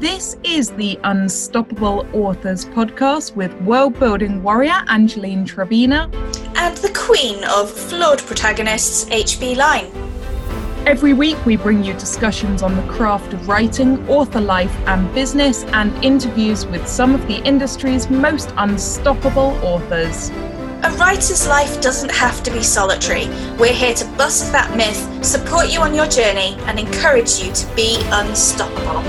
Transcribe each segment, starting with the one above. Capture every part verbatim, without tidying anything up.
This is the Unstoppable Authors podcast with world-building warrior Angeline Trevena and the queen of flawed protagonists, H B Line. Every week we bring you discussions on the craft of writing, author life and business, and interviews with some of the industry's most unstoppable authors. A writer's life doesn't have to be solitary. We're here to bust that myth, support you on your journey, and encourage you to be unstoppable.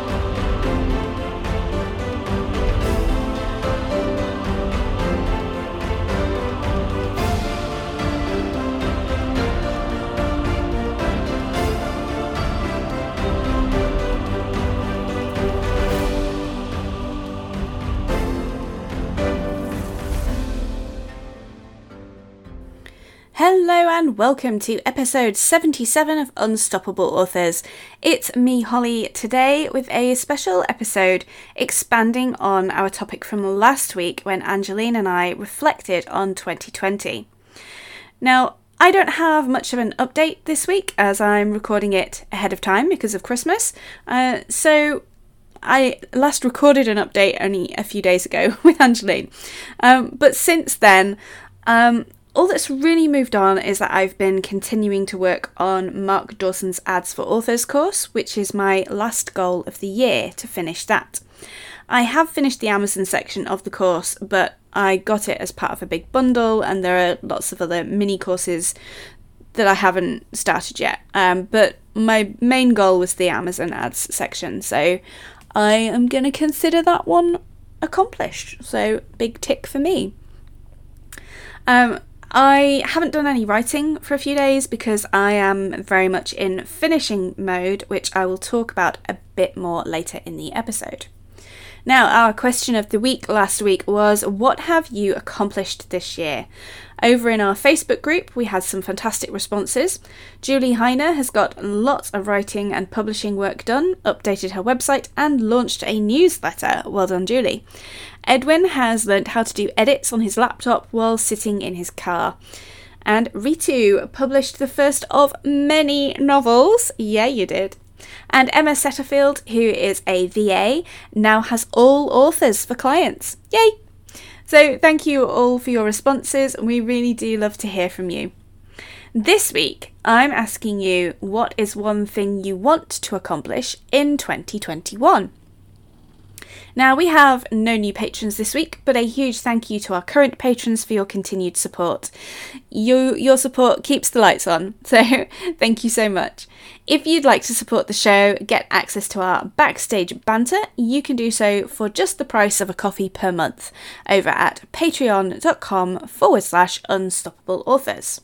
Hello and welcome to episode seventy-seven of Unstoppable Authors. It's me, Holly, today with a special episode expanding on our topic from last week when Angeline and I reflected on twenty twenty. Now, I don't have much of an update this week as I'm recording it ahead of time because of Christmas, uh, so I last recorded an update only a few days ago with Angeline, um, but since then, um, all that's really moved on is that I've been continuing to work on Mark Dawson's Ads for Authors course, which is my last goal of the year to finish that. I have finished the Amazon section of the course, but I got it as part of a big bundle, and there are lots of other mini courses that I haven't started yet. Um, but my main goal was the Amazon Ads section, so I am going to consider that one accomplished. So big tick for me. Um, I haven't done any writing for a few days because I am very much in finishing mode, which I will talk about a bit more later in the episode. Now, our question of the week last week was, what have you accomplished this year? Over in our Facebook group, we had some fantastic responses. Julie Heiner has got lots of writing and publishing work done, updated her website, and launched a newsletter. Well done, Julie. Edwin has learnt how to do edits on his laptop while sitting in his car. And Ritu published the first of many novels. Yeah, you did. And Emma Setterfield, who is a V A, now has all authors for clients. Yay! So thank you all for your responses. We really do love to hear from you. This week, I'm asking you, what is one thing you want to accomplish in twenty twenty-one? Now, we have no new patrons this week, but a huge thank you to our current patrons for your continued support. You, your support keeps the lights on, so thank you so much. If you'd like to support the show, get access to our backstage banter, you can do so for just the price of a coffee per month over at patreon.com forward slash unstoppable authors.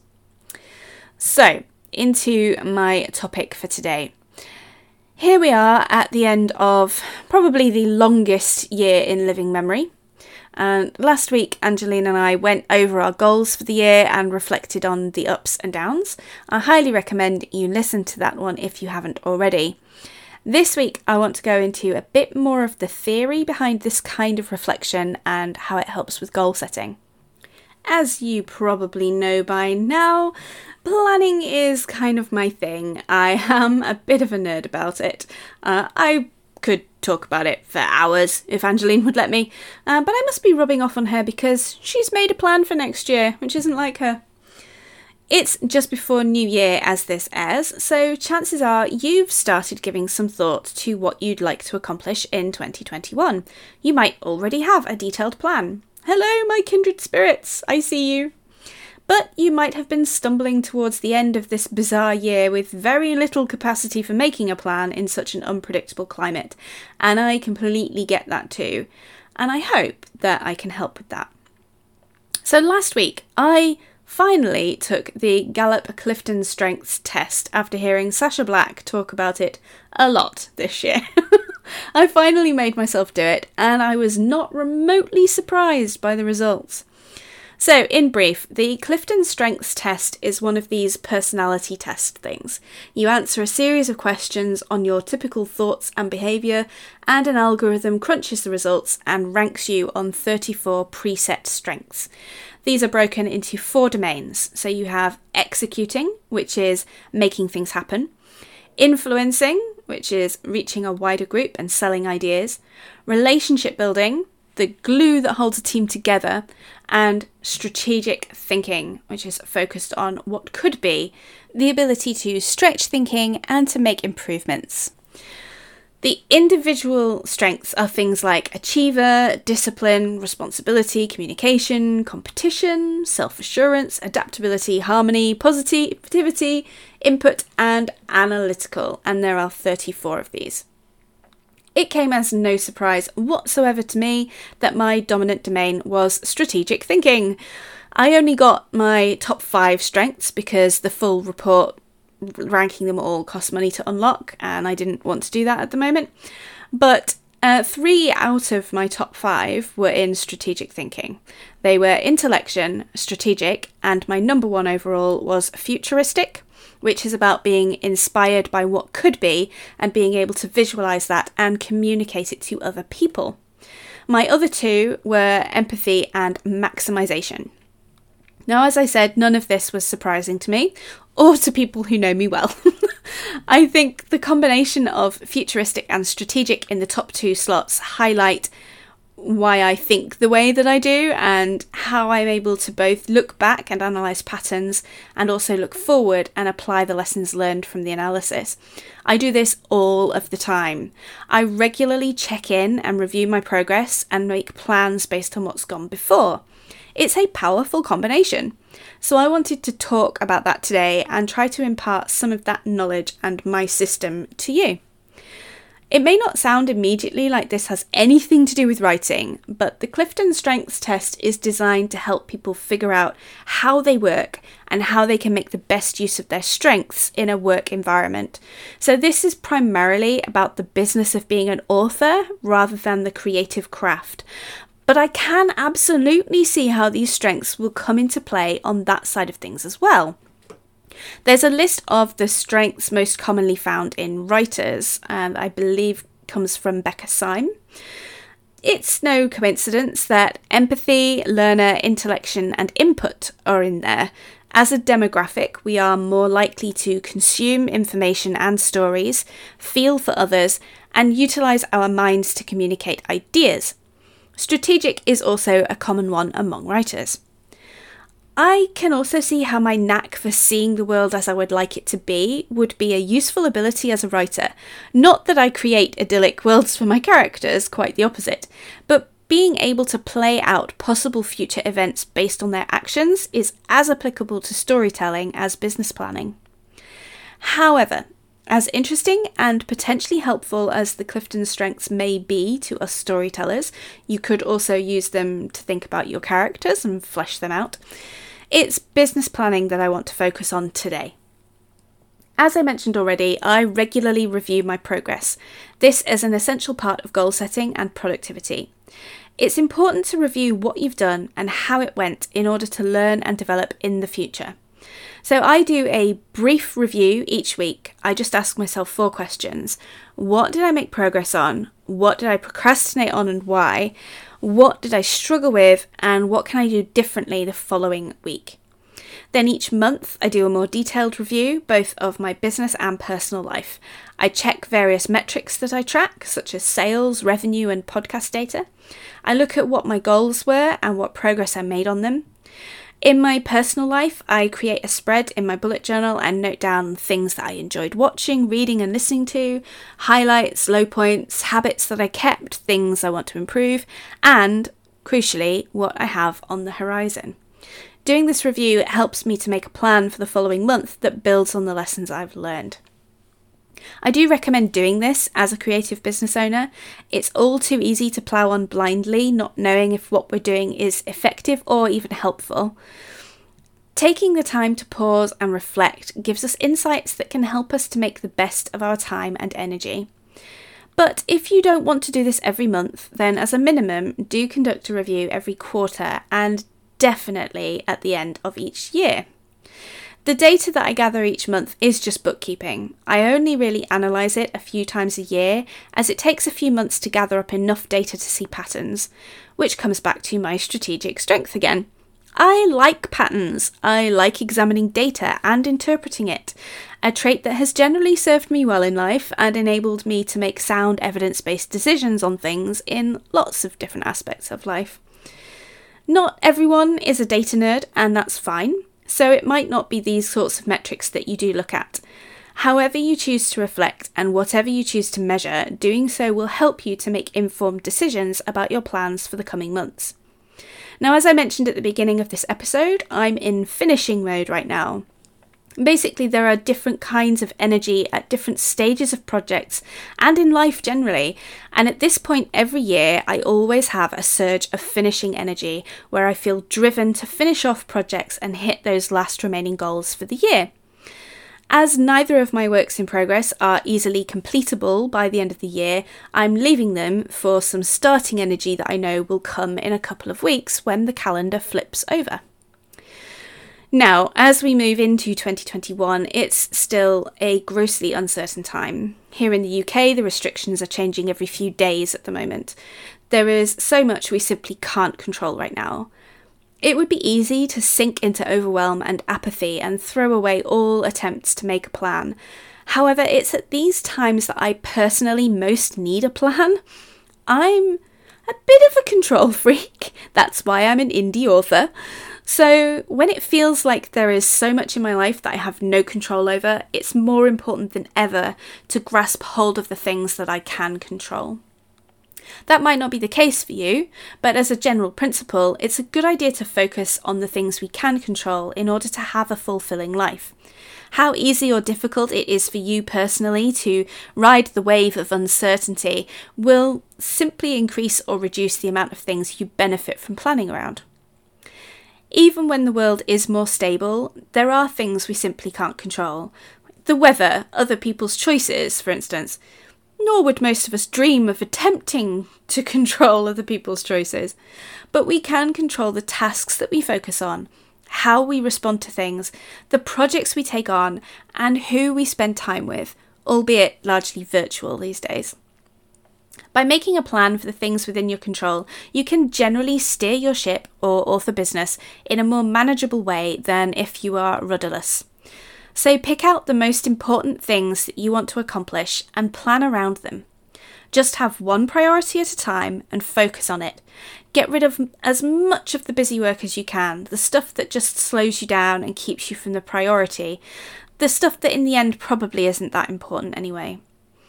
So, into my topic for today. Here we are at the end of probably the longest year in living memory. And last week, Angeline and I went over our goals for the year and reflected on the ups and downs. I highly recommend you listen to that one if you haven't already. This week, I want to go into a bit more of the theory behind this kind of reflection and how it helps with goal setting. As you probably know by now, planning is kind of my thing. I am a bit of a nerd about it. Uh, I could talk about it for hours if Angeline would let me, uh, but I must be rubbing off on her because she's made a plan for next year, which isn't like her. It's just before New Year as this airs, so chances are you've started giving some thought to what you'd like to accomplish in twenty twenty-one. You might already have a detailed plan. Hello, my kindred spirits, I see you. But you might have been stumbling towards the end of this bizarre year with very little capacity for making a plan in such an unpredictable climate, and I completely get that too, and I hope that I can help with that. So last week, I finally took the Gallup Clifton Strengths test after hearing Sacha Black talk about it a lot this year. I finally made myself do it, and I was not remotely surprised by the results. So, in brief, the Clifton Strengths test is one of these personality test things. You answer a series of questions on your typical thoughts and behaviour, and an algorithm crunches the results and ranks you on thirty-four preset strengths. These are broken into four domains. So you have executing, which is making things happen, influencing, which is reaching a wider group and selling ideas, relationship building, the glue that holds a team together, and strategic thinking, which is focused on what could be, the ability to stretch thinking and to make improvements. The individual strengths are things like achiever, discipline, responsibility, communication, competition, self-assurance, adaptability, harmony, positivity, input, and analytical, and there are thirty-four of these. It came as no surprise whatsoever to me that my dominant domain was strategic thinking. I only got my top five strengths because the full report ranking them all cost money to unlock, and I didn't want to do that at the moment. But uh, three out of my top five were in strategic thinking. They were intellection, strategic, and my number one overall was futuristic, which is about being inspired by what could be and being able to visualize that and communicate it to other people. My other two were empathy and maximization. Now, as I said, none of this was surprising to me, or to people who know me well. I think the combination of futuristic and strategic in the top two slots highlight why I think the way that I do and how I'm able to both look back and analyse patterns and also look forward and apply the lessons learned from the analysis. I do this all of the time. I regularly check in and review my progress and make plans based on what's gone before. It's a powerful combination. So I wanted to talk about that today and try to impart some of that knowledge and my system to you. It may not sound immediately like this has anything to do with writing, but the Clifton Strengths Test is designed to help people figure out how they work and how they can make the best use of their strengths in a work environment. So this is primarily about the business of being an author rather than the creative craft. But I can absolutely see how these strengths will come into play on that side of things as well. There's a list of the strengths most commonly found in writers, and I believe comes from Becca Syme. It's no coincidence that empathy, learner, intellection, and input are in there. As a demographic, we are more likely to consume information and stories, feel for others, and utilise our minds to communicate ideas. Strategic is also a common one among writers. I can also see how my knack for seeing the world as I would like it to be would be a useful ability as a writer. Not that I create idyllic worlds for my characters, quite the opposite, but being able to play out possible future events based on their actions is as applicable to storytelling as business planning. However, as interesting and potentially helpful as the Clifton strengths may be to us storytellers, you could also use them to think about your characters and flesh them out. It's business planning that I want to focus on today. As I mentioned already, I regularly review my progress. This is an essential part of goal setting and productivity. It's important to review what you've done and how it went in order to learn and develop in the future. So I do a brief review each week. I just ask myself four questions. What did I make progress on? What did I procrastinate on and why? What did I struggle with? And what can I do differently the following week? Then each month I do a more detailed review, both of my business and personal life. I check various metrics that I track, such as sales, revenue, and podcast data. I look at what my goals were and what progress I made on them. In my personal life, I create a spread in my bullet journal and note down things that I enjoyed watching, reading and listening to, highlights, low points, habits that I kept, things I want to improve, and, crucially, what I have on the horizon. Doing this review helps me to make a plan for the following month that builds on the lessons I've learned. I do recommend doing this as a creative business owner. It's all too easy to plough on blindly, not knowing if what we're doing is effective or even helpful. Taking the time to pause and reflect gives us insights that can help us to make the best of our time and energy. But if you don't want to do this every month, then as a minimum, do conduct a review every quarter and definitely at the end of each year. The data that I gather each month is just bookkeeping. I only really analyse it a few times a year, as it takes a few months to gather up enough data to see patterns, which comes back to my strategic strength again. I like patterns. I like examining data and interpreting it, a trait that has generally served me well in life and enabled me to make sound evidence-based decisions on things in lots of different aspects of life. Not everyone is a data nerd, and that's fine, so it might not be these sorts of metrics that you do look at. However you choose to reflect and whatever you choose to measure, doing so will help you to make informed decisions about your plans for the coming months. Now, as I mentioned at the beginning of this episode, I'm in finishing mode right now. Basically, there are different kinds of energy at different stages of projects and in life generally, and at this point every year I always have a surge of finishing energy where I feel driven to finish off projects and hit those last remaining goals for the year. As neither of my works in progress are easily completable by the end of the year, I'm leaving them for some starting energy that I know will come in a couple of weeks when the calendar flips over. Now, as we move into twenty twenty-one, it's still a grossly uncertain time. Here in the U K, the restrictions are changing every few days at the moment. There is so much we simply can't control right now. It would be easy to sink into overwhelm and apathy and throw away all attempts to make a plan. However, it's at these times that I personally most need a plan. I'm a bit of a control freak. That's why I'm an indie author. So when it feels like there is so much in my life that I have no control over, it's more important than ever to grasp hold of the things that I can control. That might not be the case for you, but as a general principle, it's a good idea to focus on the things we can control in order to have a fulfilling life. How easy or difficult it is for you personally to ride the wave of uncertainty will simply increase or reduce the amount of things you benefit from planning around. Even when the world is more stable, there are things we simply can't control. The weather, other people's choices, for instance. Nor would most of us dream of attempting to control other people's choices. But we can control the tasks that we focus on, how we respond to things, the projects we take on, and who we spend time with, albeit largely virtual these days. By making a plan for the things within your control, you can generally steer your ship or author business in a more manageable way than if you are rudderless. So pick out the most important things that you want to accomplish and plan around them. Just have one priority at a time and focus on it. Get rid of as much of the busy work as you can, the stuff that just slows you down and keeps you from the priority, the stuff that in the end probably isn't that important anyway.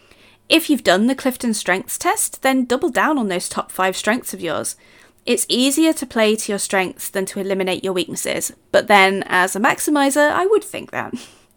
If you've done the Clifton Strengths test, then double down on those top five strengths of yours. It's easier to play to your strengths than to eliminate your weaknesses, but then as a maximizer, I would think that.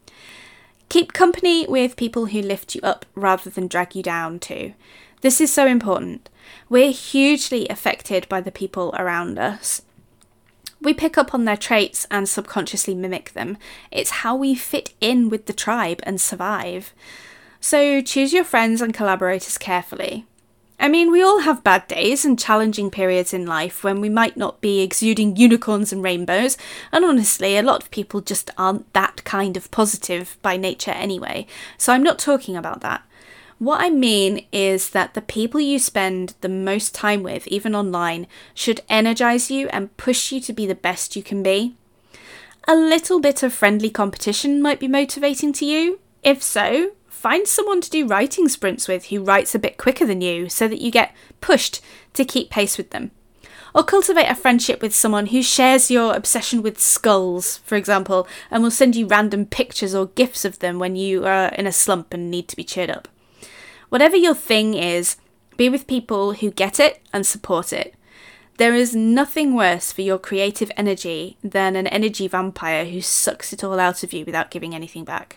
Keep company with people who lift you up rather than drag you down too. This is so important. We're hugely affected by the people around us. We pick up on their traits and subconsciously mimic them. It's how we fit in with the tribe and survive. So choose your friends and collaborators carefully. I mean, we all have bad days and challenging periods in life when we might not be exuding unicorns and rainbows, and honestly, a lot of people just aren't that kind of positive by nature anyway, so I'm not talking about that. What I mean is that the people you spend the most time with, even online, should energise you and push you to be the best you can be. A little bit of friendly competition might be motivating to you. If so, find someone to do writing sprints with who writes a bit quicker than you so that you get pushed to keep pace with them. Or cultivate a friendship with someone who shares your obsession with skulls, for example, and will send you random pictures or gifs of them when you are in a slump and need to be cheered up. Whatever your thing is, be with people who get it and support it. There is nothing worse for your creative energy than an energy vampire who sucks it all out of you without giving anything back.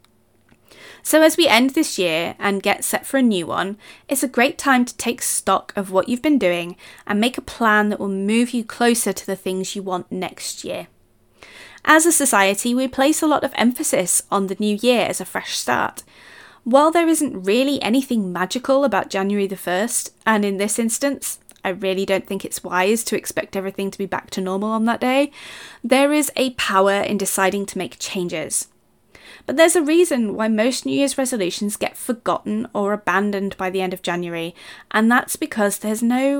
So as we end this year and get set for a new one, it's a great time to take stock of what you've been doing and make a plan that will move you closer to the things you want next year. As a society, we place a lot of emphasis on the new year as a fresh start. While there isn't really anything magical about January the first, and in this instance, I really don't think it's wise to expect everything to be back to normal on that day, there is a power in deciding to make changes. But there's a reason why most New Year's resolutions get forgotten or abandoned by the end of January, and that's because there's no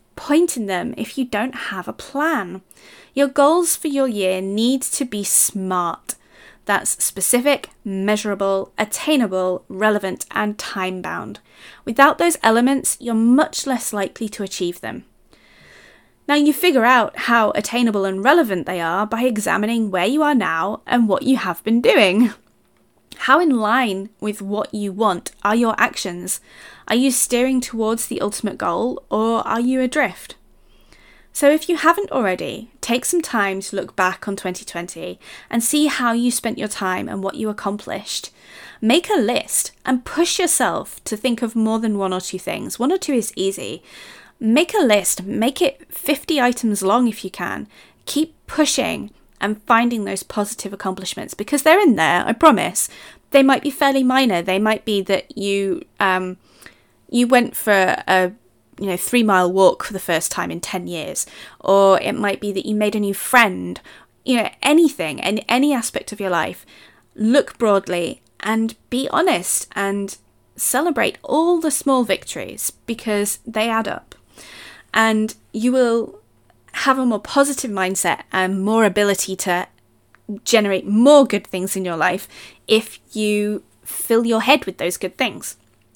point in them if you don't have a plan. Your goals for your year need to be SMART. That's specific, measurable, attainable, relevant, and time-bound. Without those elements, you're much less likely to achieve them. Now, you figure out how attainable and relevant they are by examining where you are now and what you have been doing. How in line with what you want are your actions? Are you steering towards the ultimate goal, or are you adrift? So if you haven't already, take some time to look back on twenty twenty and see how you spent your time and what you accomplished. Make a list and push yourself to think of more than one or two things. One or two is easy. Make a list, make it fifty items long if you can. Keep pushing and finding those positive accomplishments, because they're in there, I promise. They might be fairly minor. They might be that you um, you went for a you know, three mile walk for the first time in ten years, or it might be that you made a new friend, you know, anything, in any aspect of your life. Look broadly and be honest and celebrate all the small victories, because they add up, and you will have a more positive mindset and more ability to generate more good things in your life if you fill your head with those good things.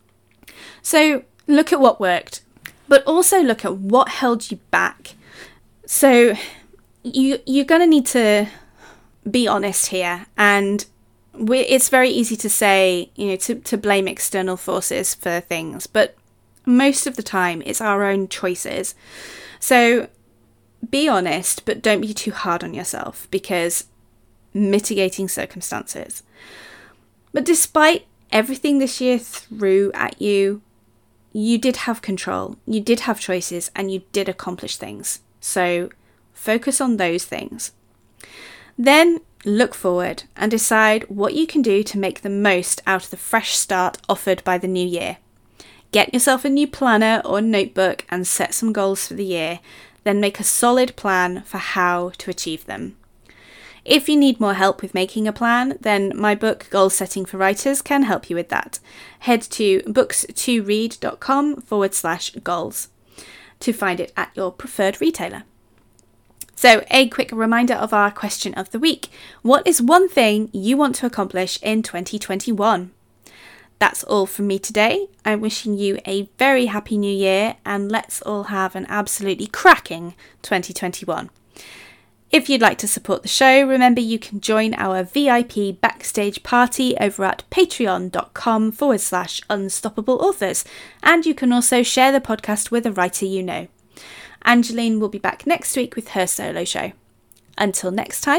So look at what worked, but also look at what held you back. So you, you're going to need to be honest here. And we, it's very easy to say, you know, to, to blame external forces for things, but most of the time it's our own choices. So be honest, but don't be too hard on yourself, because mitigating circumstances. But despite everything this year threw at you, you did have control, you did have choices, and you did accomplish things. So focus on those things. Then look forward and decide what you can do to make the most out of the fresh start offered by the new year. Get yourself a new planner or notebook and set some goals for the year. Then make a solid plan for how to achieve them. If you need more help with making a plan, then my book, Goal Setting for Writers, can help you with that. Head to books to read dot com forward slash goals to find it at your preferred retailer. So, a quick reminder of our question of the week. What is one thing you want to accomplish in twenty twenty-one? That's all from me today. I'm wishing you a very happy new year, and let's all have an absolutely cracking twenty twenty-one. If you'd like to support the show, remember you can join our V I P backstage party over at patreon.com forward slash unstoppable authors. And you can also share the podcast with a writer you know. Angeline will be back next week with her solo show. Until next time.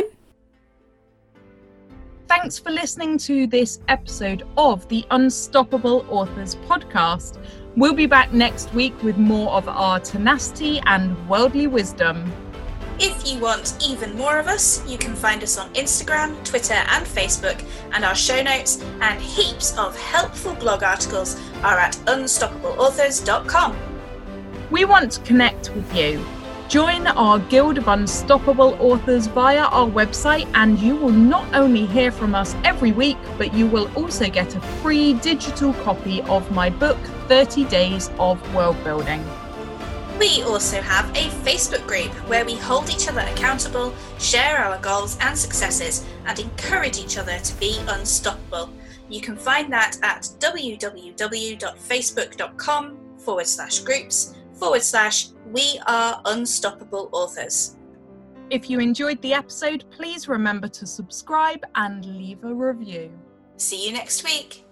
Thanks for listening to this episode of the Unstoppable Authors podcast. We'll be back next week with more of our tenacity and worldly wisdom. If you want even more of us, you can find us on Instagram, Twitter and Facebook, and our show notes and heaps of helpful blog articles are at unstoppable authors dot com. We want to connect with you. Join our Guild of Unstoppable Authors via our website, and you will not only hear from us every week, but you will also get a free digital copy of my book, thirty days of World Building. We also have a Facebook group where we hold each other accountable, share our goals and successes, and encourage each other to be unstoppable. You can find that at www.facebook.com forward slash groups forward slash we are unstoppable authors. If you enjoyed the episode, please remember to subscribe and leave a review. See you next week.